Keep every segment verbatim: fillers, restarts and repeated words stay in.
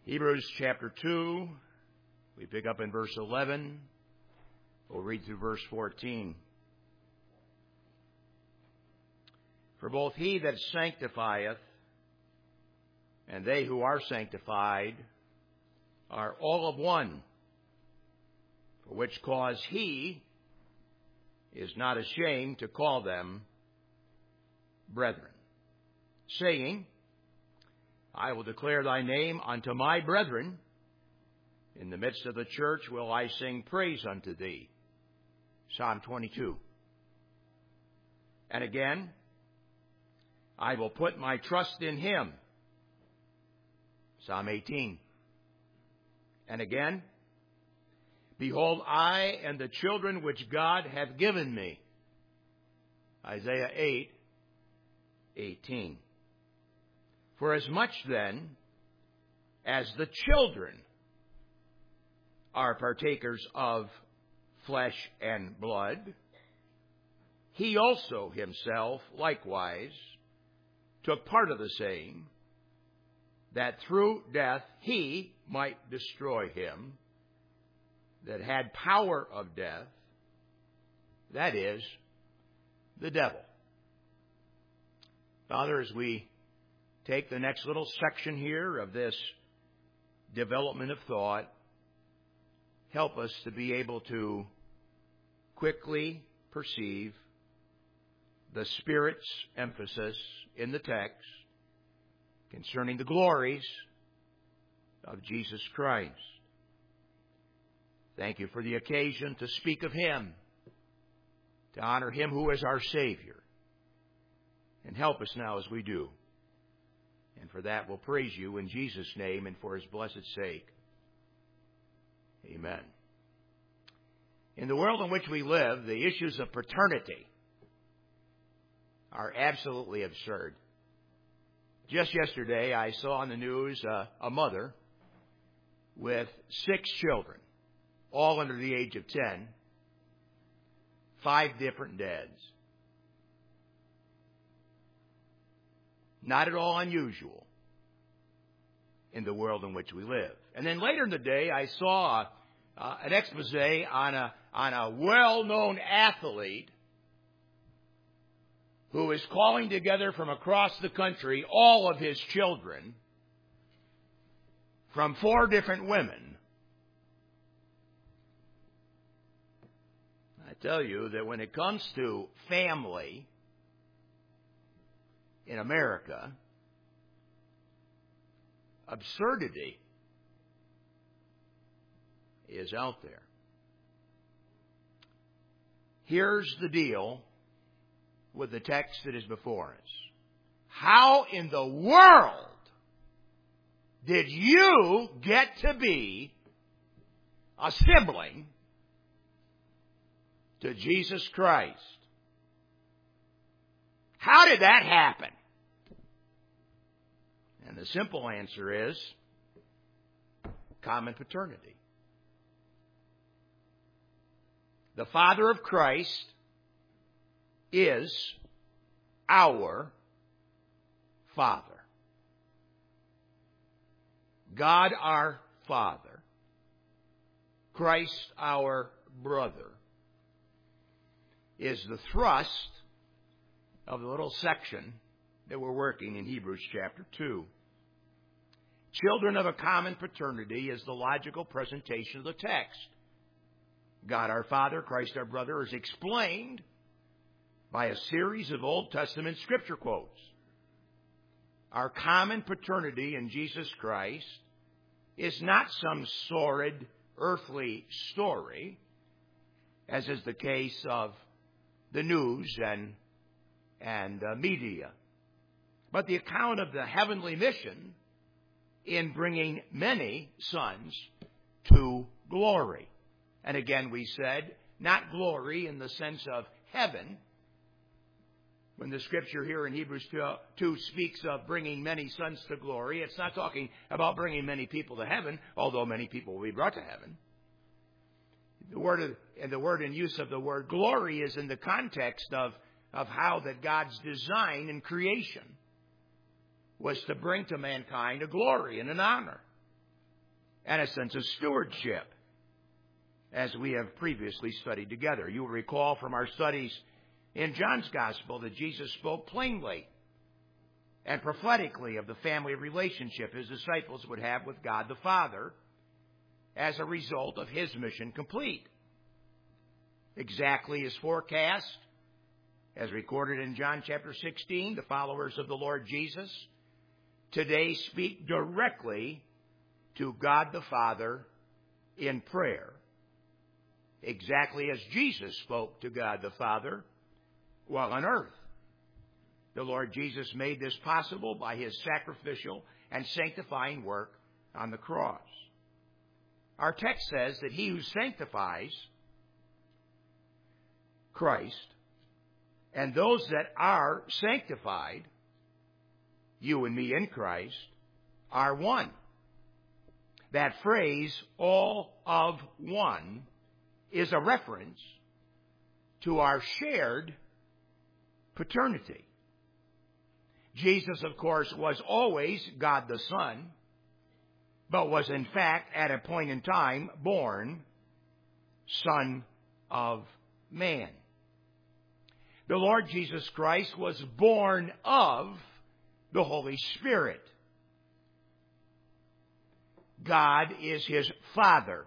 Hebrews chapter two, we pick up in verse eleven. We'll read through verse fourteen. For both he that sanctifieth and they who are sanctified are all of one, for which cause he is not ashamed to call them brethren, saying, I will declare thy name unto my brethren. In the midst of the church will I sing praise unto thee. Psalm twenty-two. And again, I will put my trust in him. Psalm eighteen. And again, behold, I and the children which God hath given me. Isaiah eight, eighteen. For as much then as the children are partakers of flesh and blood, he also himself likewise took part of the same, that through death he might destroy him that had power of death, that is, the devil. Father, as we take the next little section here of this development of thought, help us to be able to quickly perceive the Spirit's emphasis in the text concerning the glories of Jesus Christ. Thank you for the occasion to speak of Him, to honor Him who is our Savior. And help us now as we do. And for that we'll praise you in Jesus' name and for His blessed sake. Amen. In the world in which we live, the issues of paternity are absolutely absurd. Just yesterday, I saw on the news uh, a mother with six children, all under the age of ten, five different dads. Not at all unusual in the world in which we live. And then later in the day, I saw uh, an expose on a on a well-known athlete who is calling together from across the country all of his children from four different women. I tell you that when it comes to family in America, absurdity is out there. Here's the deal with the text that is before us. How in the world did you get to be a sibling to Jesus Christ? How did that happen? And the simple answer is common paternity. The Father of Christ is our Father. God our Father. Christ our brother is the thrust of the little section that we're working in Hebrews chapter two. Children of a common paternity is the logical presentation of the text. God our Father, Christ our brother is explained by a series of Old Testament scripture quotes. Our common paternity in Jesus Christ is not some sordid earthly story, as is the case of the news and, and uh, media, but the account of the heavenly mission in bringing many sons to glory. And again, we said, not glory in the sense of heaven. When the scripture here in Hebrews two speaks of bringing many sons to glory, it's not talking about bringing many people to heaven, although many people will be brought to heaven. The word of, and the word in use of the word glory is in the context of, of how that God's design in creation was to bring to mankind a glory and an honor. and a sense of stewardship, as we have previously studied together. You will recall from our studies in John's Gospel that Jesus spoke plainly and prophetically of the family relationship his disciples would have with God the Father as a result of his mission complete. Exactly as forecast, as recorded in John chapter sixteen, the followers of the Lord Jesus today speak directly to God the Father in prayer, exactly as Jesus spoke to God the Father while on earth. The Lord Jesus made this possible by his sacrificial and sanctifying work on the cross. Our text says that he who sanctifies Christ and those that are sanctified, you and me in Christ, are one. That phrase, all of one, is a reference to our shared paternity. Jesus, of course, was always God the Son, but was in fact, at a point in time, born Son of Man. The Lord Jesus Christ was born of the Holy Spirit. God is his Father.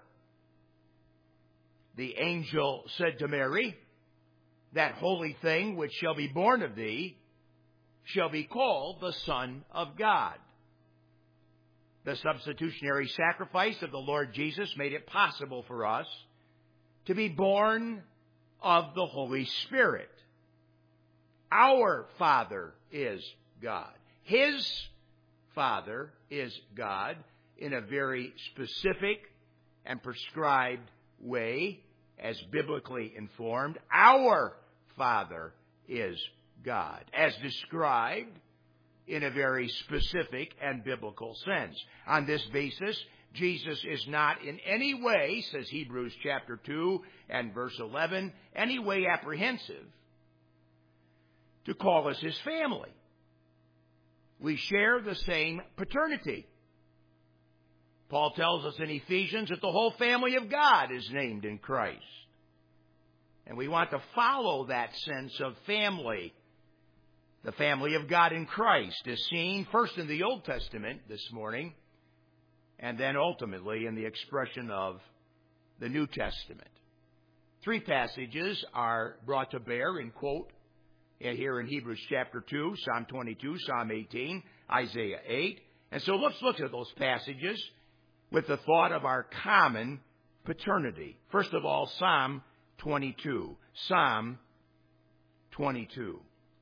The angel said to Mary, that holy thing which shall be born of thee shall be called the Son of God. The substitutionary sacrifice of the Lord Jesus made it possible for us to be born of the Holy Spirit. Our Father is God. His Father is God in a very specific and prescribed way, as biblically informed. Our Father is God, as described in a very specific and biblical sense. On this basis, Jesus is not in any way, says Hebrews chapter two and verse eleven, any way apprehensive to call us his family. We share the same paternity. Paul tells us in Ephesians that the whole family of God is named in Christ. And we want to follow that sense of family. The family of God in Christ is seen first in the Old Testament this morning, and then ultimately in the expression of the New Testament. Three passages are brought to bear in quote here in Hebrews chapter two, Psalm twenty-two, Psalm eighteen, Isaiah eight. And so let's look at those passages with the thought of our common paternity. First of all, Psalm twenty-two. Psalm twenty-two.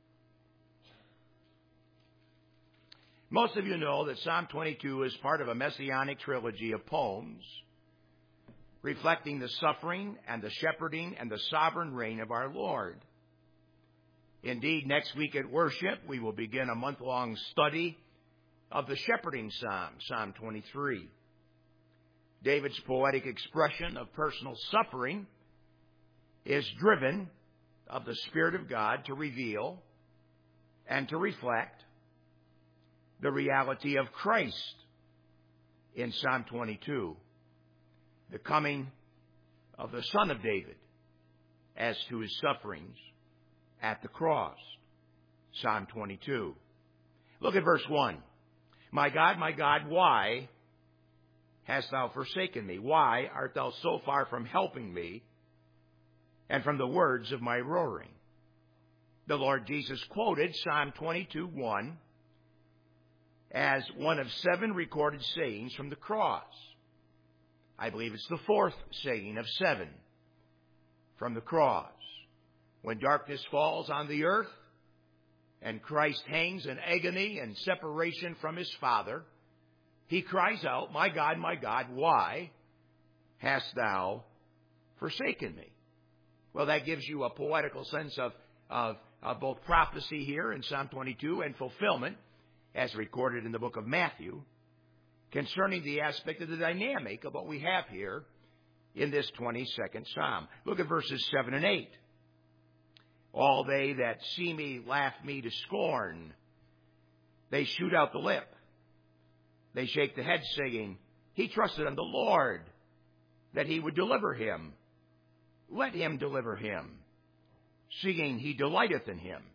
Most of you know that Psalm twenty-two is part of a messianic trilogy of poems reflecting the suffering and the shepherding and the sovereign reign of our Lord. Indeed, next week at worship, we will begin a month-long study of the shepherding psalm, Psalm twenty-three. David's poetic expression of personal suffering is driven of the Spirit of God to reveal and to reflect the reality of Christ in Psalm twenty-two, the coming of the Son of David as to his sufferings at the cross. Psalm twenty-two. Look at verse one. My God, my God, why hast thou forsaken me? Why art thou so far from helping me and from the words of my roaring? The Lord Jesus quoted Psalm twenty-two, one as one of seven recorded sayings from the cross. I believe it's the fourth saying of seven from the cross. When darkness falls on the earth and Christ hangs in agony and separation from his Father, he cries out, my God, my God, why hast thou forsaken me? Well, that gives you a poetical sense of, of, of both prophecy here in Psalm twenty-two and fulfillment, as recorded in the book of Matthew, concerning the aspect of the dynamic of what we have here in this twenty-second Psalm. Look at verses seven and eight. All they that see me laugh me to scorn. They shoot out the lip. They shake the head, saying, He trusted on the Lord that He would deliver him. Let Him deliver him, seeing He delighteth in him.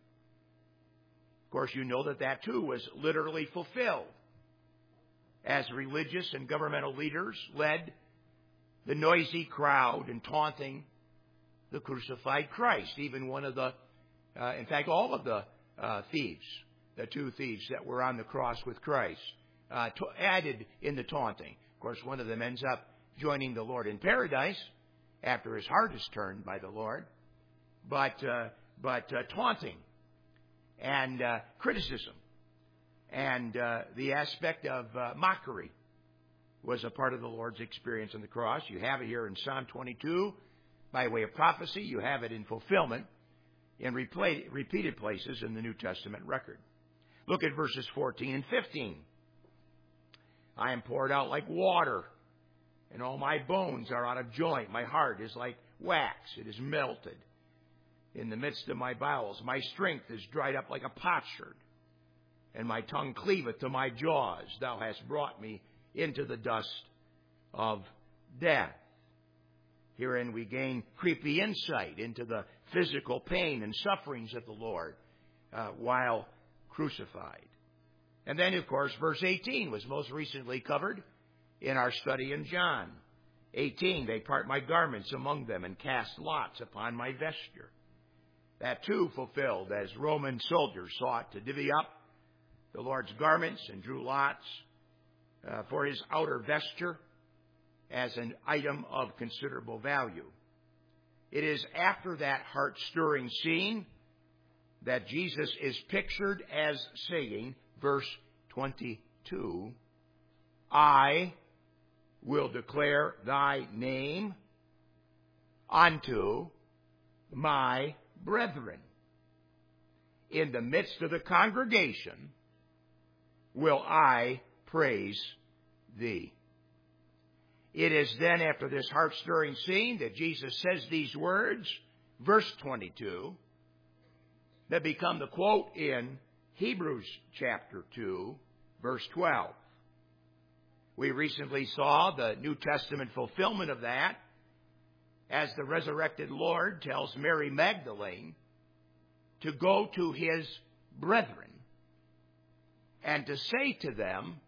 Of course, you know that that too was literally fulfilled as religious and governmental leaders led the noisy crowd in taunting the crucified Christ. Even one of the, uh, in fact, all of the uh, thieves, the two thieves that were on the cross with Christ, uh, to- added in the taunting. Of course, one of them ends up joining the Lord in paradise after his heart is turned by the Lord. But, uh, but uh, taunting and uh, criticism and uh, the aspect of uh, mockery was a part of the Lord's experience on the cross. You have it here in Psalm twenty-two by way of prophecy. You have it in fulfillment in replay, repeated places in the New Testament record. Look at verses fourteen and fifteen. I am poured out like water, and all my bones are out of joint. My heart is like wax. It is melted in the midst of my bowels. My strength is dried up like a potsherd, and my tongue cleaveth to my jaws. Thou hast brought me into the dust of death. Herein we gain creepy insight into the physical pain and sufferings of the Lord uh, while crucified. And then, of course, verse eighteen was most recently covered in our study in John. eighteen, they part my garments among them and cast lots upon my vesture. That too fulfilled as Roman soldiers sought to divvy up the Lord's garments and drew lots uh, for his outer vesture as an item of considerable value. It is after that heart-stirring scene that Jesus is pictured as saying, verse twenty-two, I will declare thy name unto my brethren. In the midst of the congregation will I praise thee. It is then after this heart-stirring scene that Jesus says these words, verse twenty-two, that become the quote in Hebrews chapter two, verse twelve. We recently saw the New Testament fulfillment of that as the resurrected Lord tells Mary Magdalene to go to his brethren and to say to them,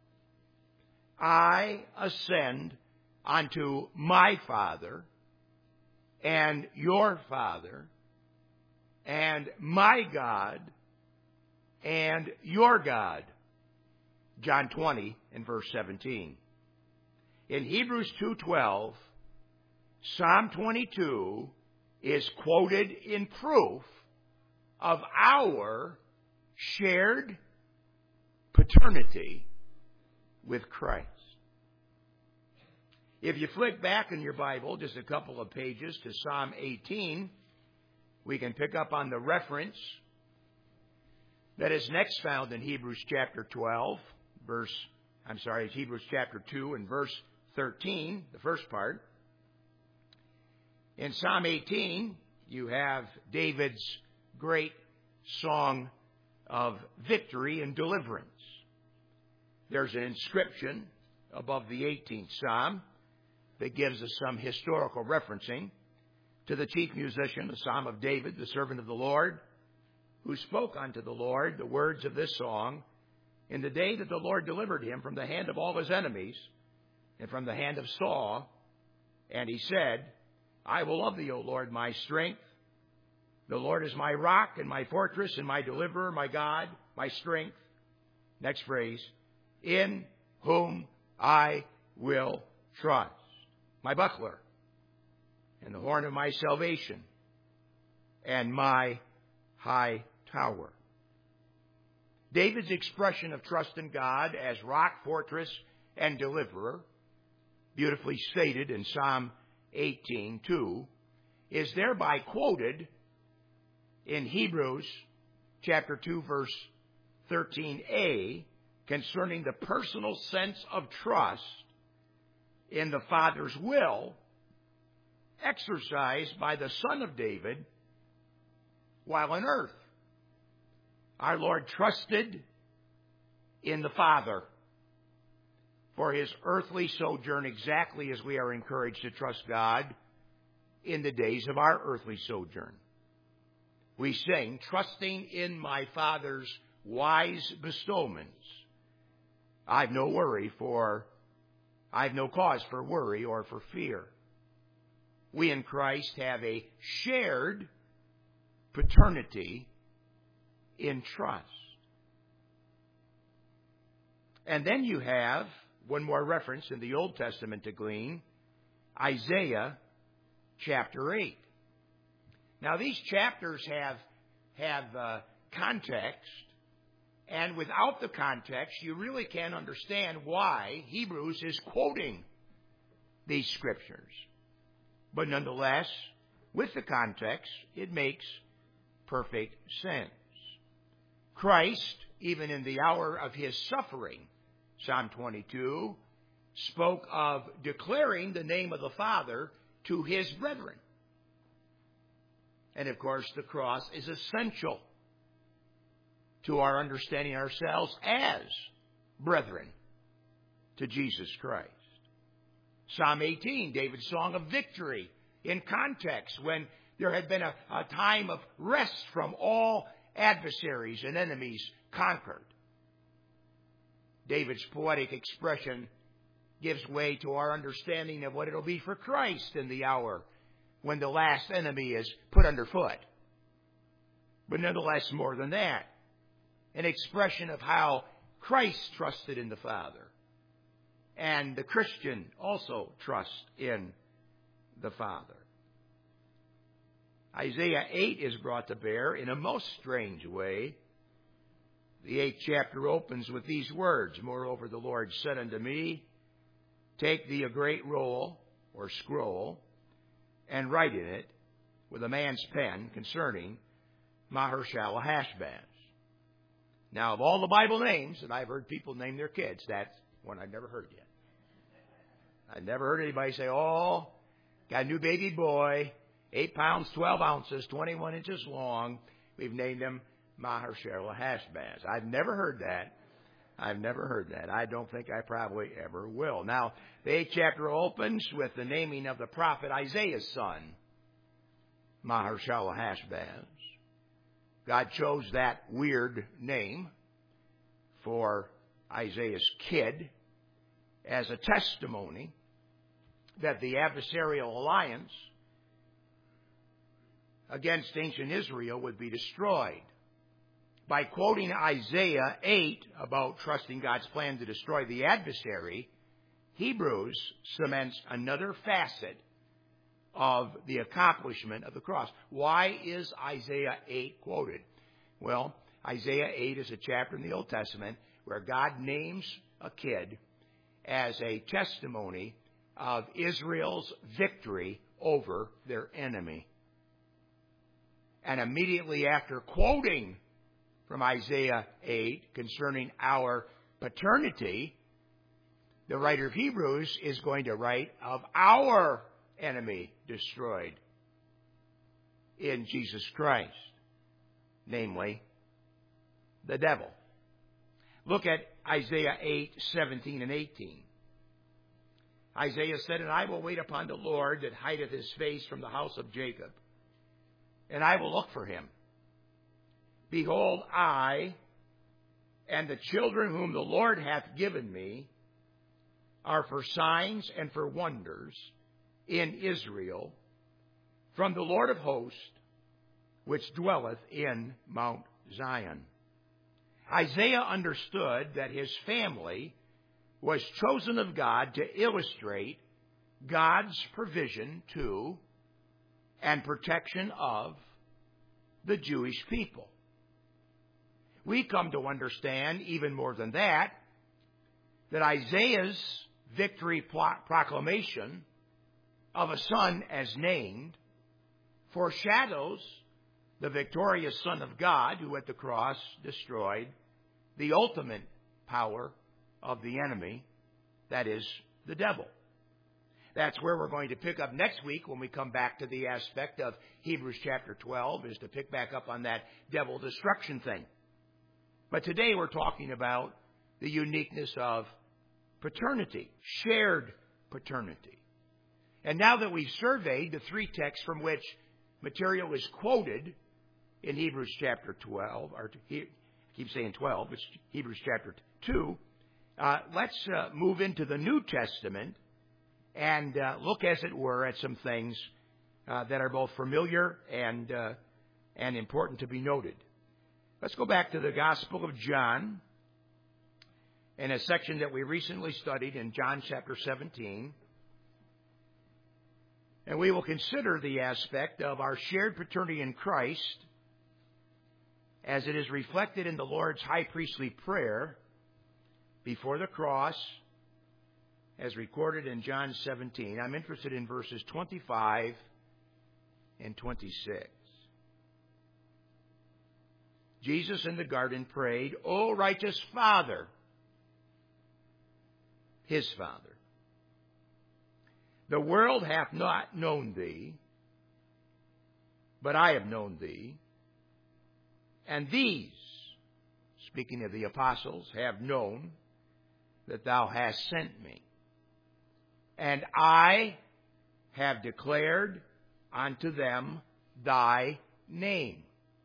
I ascend unto my Father and your Father and my God and your God. John twenty and verse seventeen. In Hebrews two twelve, Psalm twenty-two is quoted in proof of our shared paternity with Christ. If you flick back in your Bible just a couple of pages to Psalm eighteen, we can pick up on the reference that is next found in Hebrews chapter twelve, verse, I'm sorry, it's Hebrews chapter two and verse thirteen, the first part. In Psalm eighteen, you have David's great song of victory and deliverance. There's an inscription above the eighteenth Psalm that gives us some historical referencing to the chief musician, the Psalm of David, the servant of the Lord, who spoke unto the Lord the words of this song in the day that the Lord delivered him from the hand of all his enemies and from the hand of Saul. And he said, I will love thee, O Lord, my strength. The Lord is my rock and my fortress and my deliverer, my God, my strength. Next phrase, in whom I will trust. My buckler and the horn of my salvation and my high tower. David's expression of trust in God as rock, fortress, and deliverer, beautifully stated in Psalm eighteen two, is thereby quoted in Hebrews chapter two, verse thirteen a, concerning the personal sense of trust in the Father's will exercised by the Son of David while on earth. Our Lord trusted in the Father for his earthly sojourn exactly as we are encouraged to trust God in the days of our earthly sojourn. We sing, trusting in my Father's wise bestowments, I've no worry for, I've no cause for worry or for fear. We in Christ have a shared paternity in trust. And then you have one more reference in the Old Testament to glean, Isaiah chapter eight. Now these chapters have, have uh, context, and without the context, you really can't understand why Hebrews is quoting these scriptures. But nonetheless, with the context, it makes perfect sense. Christ, even in the hour of his suffering, Psalm twenty-two, spoke of declaring the name of the Father to his brethren. And of course, the cross is essential to our understanding ourselves as brethren to Jesus Christ. Psalm eighteen, David's song of victory, in context when there had been a, a time of rest from all adversaries and enemies conquered. David's poetic expression gives way to our understanding of what it'll be for Christ in the hour when the last enemy is put underfoot. But nonetheless, more than that, an expression of how Christ trusted in the Father. And the Christian also trusts in the Father. Isaiah eight is brought to bear in a most strange way. The eighth chapter opens with these words, Moreover, the Lord said unto me, Take thee a great roll, or scroll, and write in it with a man's pen concerning Maher-shalal-hash-baz. Now, of all the Bible names that I've heard people name their kids, that's one I've never heard yet. I've never heard anybody say, oh, got a new baby boy, eight pounds, twelve ounces, twenty-one inches long. We've named him Maher-shalal-hash-baz. I've never heard that. I've never heard that. I don't think I probably ever will. Now, the eighth chapter opens with the naming of the prophet Isaiah's son, Maher-shalal-hash-baz. God chose that weird name for Isaiah's kid as a testimony that the adversarial alliance against ancient Israel would be destroyed. By quoting Isaiah eight about trusting God's plan to destroy the adversary, Hebrews cements another facet of the accomplishment of the cross. Why is Isaiah eight quoted? Well, Isaiah eight is a chapter in the Old Testament where God names a kid as a testimony of Israel's victory over their enemy. And immediately after quoting from Isaiah eight concerning our paternity, the writer of Hebrews is going to write of our enemy destroyed in Jesus Christ, namely the devil. Look at Isaiah eight, seventeen and eighteen. Isaiah said, And I will wait upon the Lord that hideth his face from the house of Jacob, and I will look for him. Behold, I and the children whom the Lord hath given me are for signs and for wonders in Israel from the Lord of hosts, which dwelleth in Mount Zion. Isaiah understood that his family was chosen of God to illustrate God's provision to and protection of the Jewish people. We come to understand, even more than that, that Isaiah's victory proclamation of a son as named foreshadows the victorious Son of God who at the cross destroyed the ultimate power of the enemy, that is, the devil. That's where we're going to pick up next week when we come back to the aspect of Hebrews chapter twelve, is to pick back up on that devil destruction thing. But today we're talking about the uniqueness of paternity, shared paternity. And now that we've surveyed the three texts from which material is quoted in Hebrews chapter twelve, or I keep saying twelve, it's Hebrews chapter two, uh, let's uh, move into the New Testament and uh, look, as it were, at some things uh, that are both familiar and uh, and important to be noted. Let's go back to the Gospel of John, in a section that we recently studied in John chapter seventeen. And we will consider the aspect of our shared paternity in Christ as it is reflected in the Lord's high priestly prayer before the cross, as recorded in John seventeen. I'm interested in verses twenty-five and twenty-six. Jesus in the garden prayed, "O righteous Father," his Father, "the world hath not known thee, but I have known thee. And these," speaking of the apostles, "have known that thou hast sent me. And I have declared unto them thy name,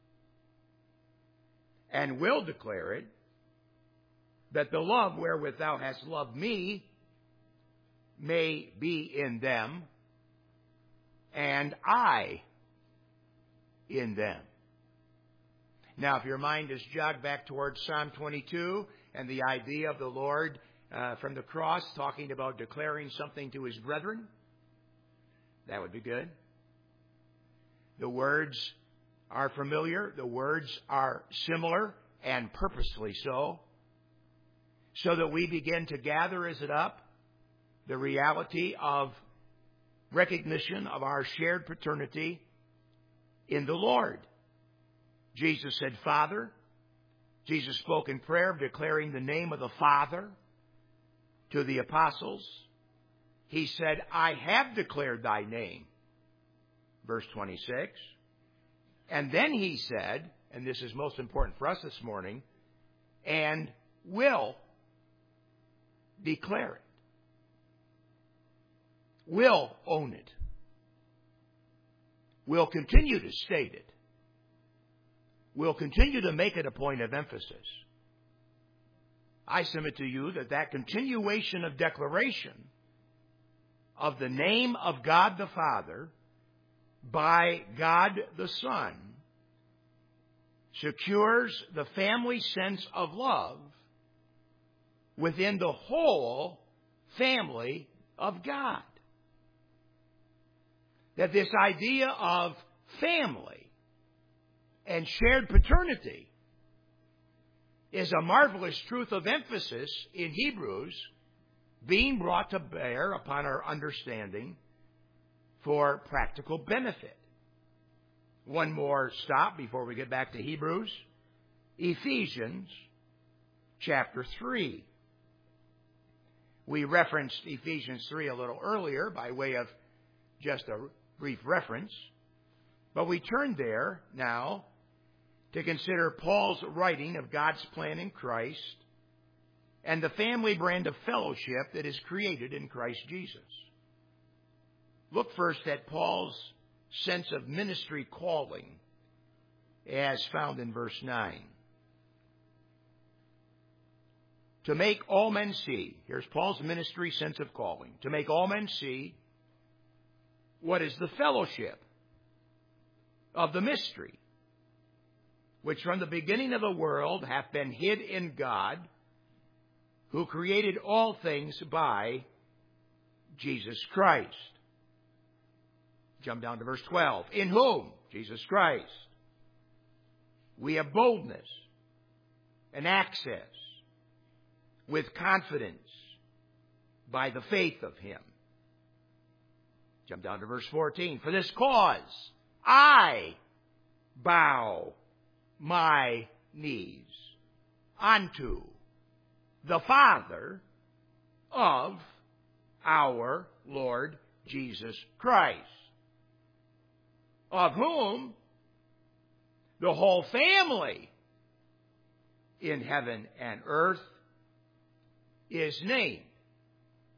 and will declare it, that the love wherewith thou hast loved me may be in them, and I in them." Now, if your mind is jogged back towards Psalm twenty-two and the idea of the Lord uh, from the cross talking about declaring something to his brethren, that would be good. The words are familiar. The words are similar, and purposely so, so that we begin to gather, is it up, the reality of recognition of our shared paternity in the Lord. Jesus said, "Father." Jesus spoke in prayer, declaring the name of the Father to the apostles. He said, "I have declared thy name." Verse twenty-six. And then he said, and this is most important for us this morning, "and will declare it." Will own it. Will continue to state it. Will continue to make it a point of emphasis. I submit to you that that continuation of declaration of the name of God the Father by God the Son secures the family sense of love within the whole family of God. That this idea of family and shared paternity is a marvelous truth of emphasis in Hebrews, being brought to bear upon our understanding for practical benefit. One more stop before we get back to Hebrews. Ephesians chapter three. We referenced Ephesians three a little earlier by way of just a brief reference. But we turn there now to consider Paul's writing of God's plan in Christ and the family brand of fellowship that is created in Christ Jesus. Look first at Paul's sense of ministry calling as found in verse nine. To make all men see, here's Paul's ministry sense of calling, to make all men see what is the fellowship of the mystery, which from the beginning of the world hath been hid in God, who created all things by Jesus Christ. Jump down to verse twelve. In whom, Jesus Christ, we have boldness and access with confidence by the faith of him. Jump down to verse fourteen. For this cause I bow my knees unto the Father of our Lord Jesus Christ, of whom the whole family in heaven and earth is named.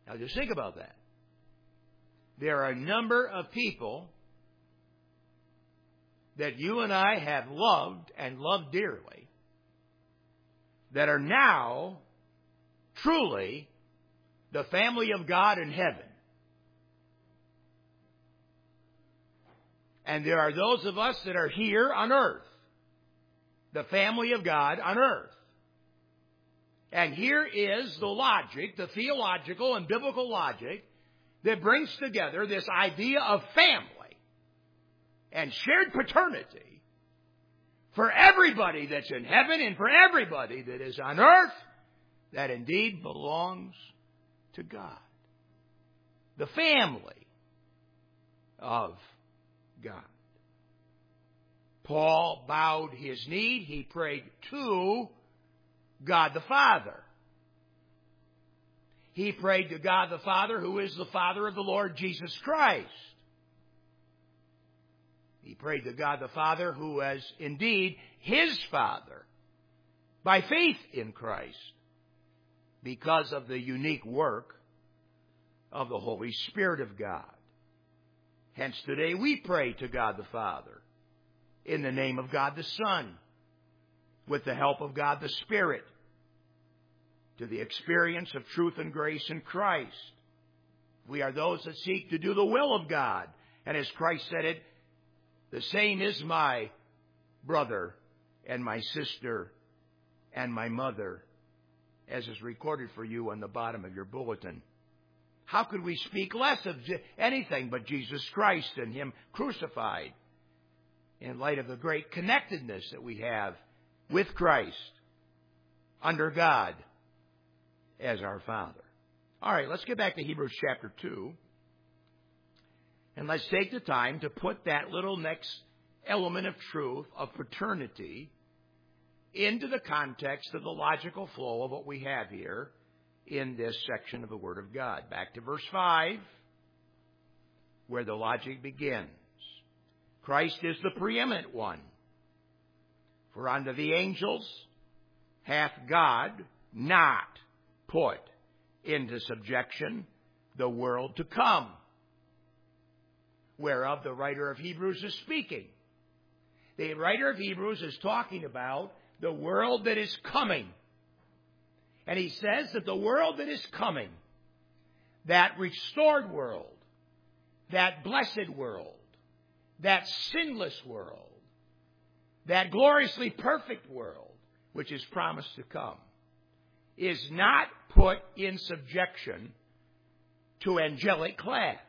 Now just think about that. There are a number of people that you and I have loved and loved dearly that are now truly the family of God in heaven. And there are those of us that are here on earth, the family of God on earth. And here is the logic, the theological and biblical logic that brings together this idea of family and shared paternity for everybody that's in heaven and for everybody that is on earth that indeed belongs to God. The family of God. Paul bowed his knee. He prayed to God the Father. He prayed to God the Father, who is the Father of the Lord Jesus Christ. He prayed to God the Father, who is indeed his Father, by faith in Christ, because of the unique work of the Holy Spirit of God. Hence today we pray to God the Father in the name of God the Son, with the help of God the Spirit, to the experience of truth and grace in Christ. We are those that seek to do the will of God. And as Christ said it, the same is my brother and my sister and my mother, as is recorded for you on the bottom of your bulletin. How could we speak less of anything but Jesus Christ and Him crucified in light of the great connectedness that we have with Christ under God as our Father? All right, let's get back to Hebrews chapter two. And let's take the time to put that little next element of truth of paternity into the context of the logical flow of what we have here in this section of the Word of God. Back to verse five, where the logic begins. Christ is the preeminent one. For unto the angels hath God not put into subjection the world to come, whereof the writer of Hebrews is speaking. The writer of Hebrews is talking about the world that is coming. And he says that the world that is coming, that restored world, that blessed world, that sinless world, that gloriously perfect world, which is promised to come, is not put in subjection to angelic class.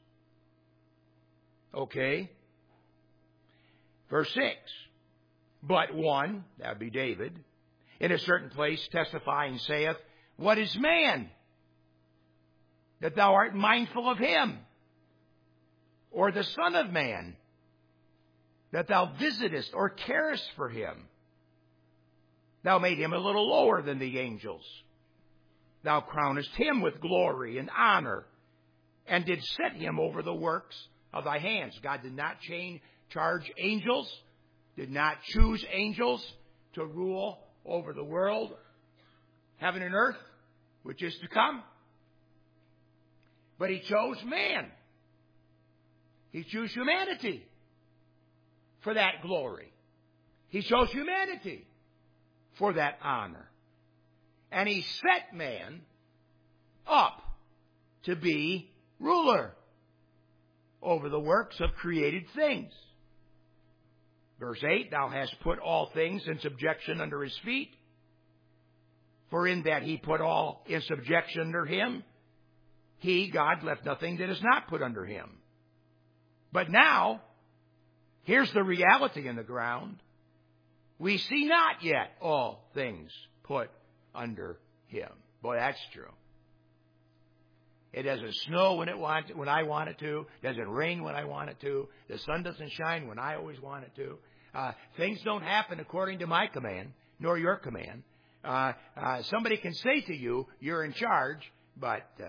Okay? Verse six. But one, that would be David, in a certain place testifying saith, What is man, that thou art mindful of him? Or the Son of Man, that thou visitest or carest for him? Thou made him a little lower than the angels. Thou crownest him with glory and honor, and did set him over the works of thy hands. God did not change, charge angels, did not choose angels to rule over the world, heaven and earth, which is to come. But He chose man. He chose humanity for that glory. He chose humanity for that honor. And He set man up to be ruler over the works of created things. Verse eight, Thou hast put all things in subjection under His feet. For in that He put all in subjection under Him, He, God, left nothing that is not put under Him. But now, here's the reality in the ground. We see not yet all things put under Him. Boy, that's true. It doesn't snow when it want, when I want it to. It doesn't rain when I want it to. The sun doesn't shine when I always want it to. Uh, things don't happen according to my command, nor your command. Uh, uh, somebody can say to you, you're in charge, but uh,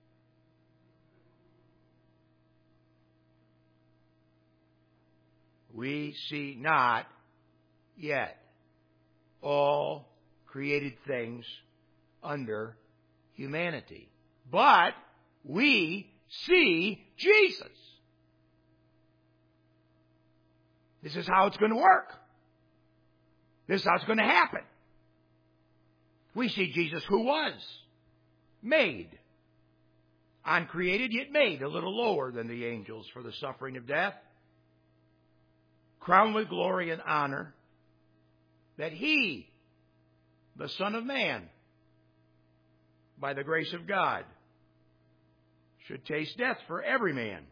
we see not yet all created things under humanity. but we see Jesus. This is how it's going to work. This is how it's going to happen. We see Jesus who was made, uncreated yet made, a little lower than the angels for the suffering of death, crowned with glory and honor, that He, the Son of Man, by the grace of God, should taste death for every man.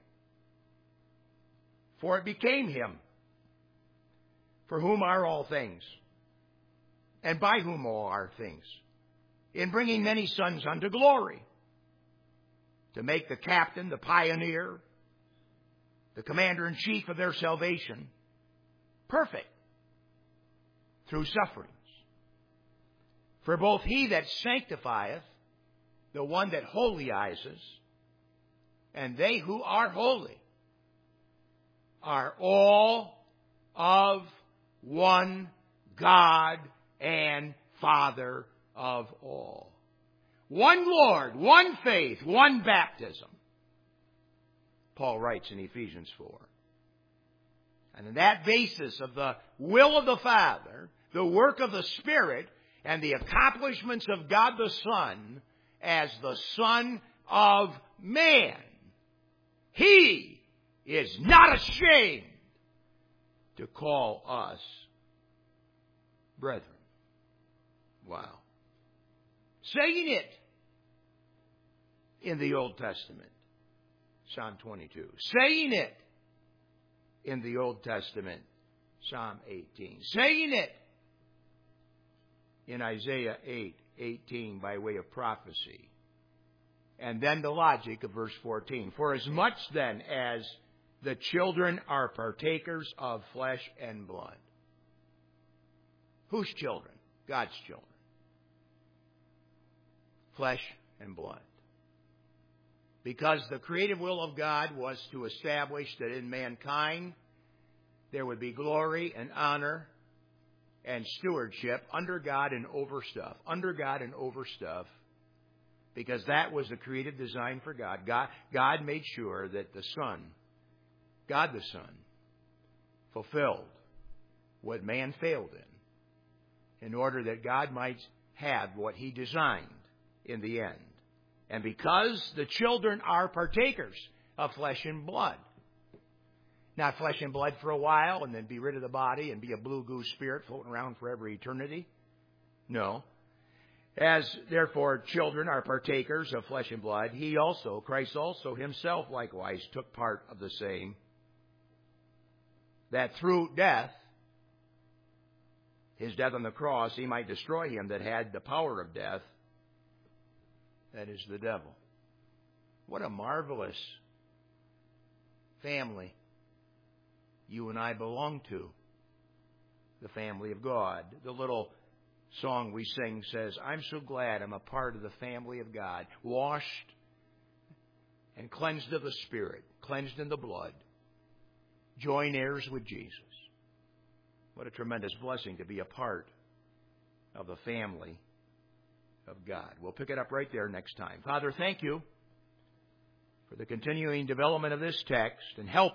For it became Him, for whom are all things, and by whom all are things, in bringing many sons unto glory, to make the captain, the pioneer, the commander-in-chief of their salvation perfect through sufferings. For both He that sanctifieth, the one that holiizes, and they who are holy, are all of one God and Father of all. One Lord, one faith, one baptism. Paul writes in Ephesians four. And on that basis of the will of the Father, the work of the Spirit, and the accomplishments of God the Son as the Son of Man, He is not ashamed to call us brethren. Wow. Saying it in the Old Testament, Psalm twenty-two. Saying it in the Old Testament, Psalm eighteen. Saying it in Isaiah eight eighteen by way of prophecy. And then the logic of verse fourteen. For as much then as the children are partakers of flesh and blood. Whose children? God's children. Flesh and blood. Because the creative will of God was to establish that in mankind there would be glory and honor and stewardship under God and over stuff. Under God and over stuff. Because that was the creative design for God. God, God made sure that the Son, God the Son, fulfilled what man failed in, in order that God might have what He designed in the end. And because the children are partakers of flesh and blood, not flesh and blood for a while and then be rid of the body and be a blue goose spirit floating around forever eternity. No. As therefore children are partakers of flesh and blood, He also, Christ also Himself likewise took part of the same, that through death, His death on the cross, He might destroy him that had the power of death, that is the devil. What a marvelous family you and I belong to. The family of God. The little song we sing says, I'm so glad I'm a part of the family of God. Washed and cleansed of the Spirit. Cleansed in the blood. Joint heirs with Jesus. What a tremendous blessing to be a part of the family of God. We'll pick it up right there next time. Father, thank You for the continuing development of this text and help